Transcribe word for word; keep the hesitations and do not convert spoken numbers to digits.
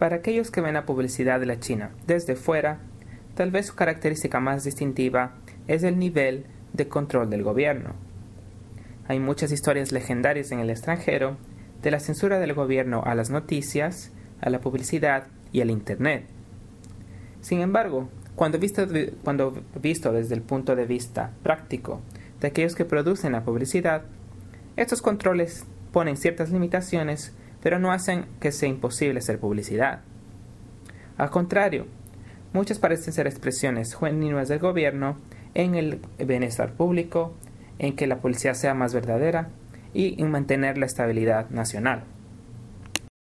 Para aquellos que ven la publicidad de la China desde fuera, tal vez su característica más distintiva es el nivel de control del gobierno. Hay muchas historias legendarias en el extranjero de la censura del gobierno a las noticias, a la publicidad y al Internet. Sin embargo, cuando visto, cuando visto desde el punto de vista práctico de aquellos que producen la publicidad, estos controles ponen ciertas limitaciones, pero no hacen que sea imposible hacer publicidad. Al contrario, muchas parecen ser expresiones genuinas del gobierno en el bienestar público, en que la publicidad sea más verdadera y en mantener la estabilidad nacional.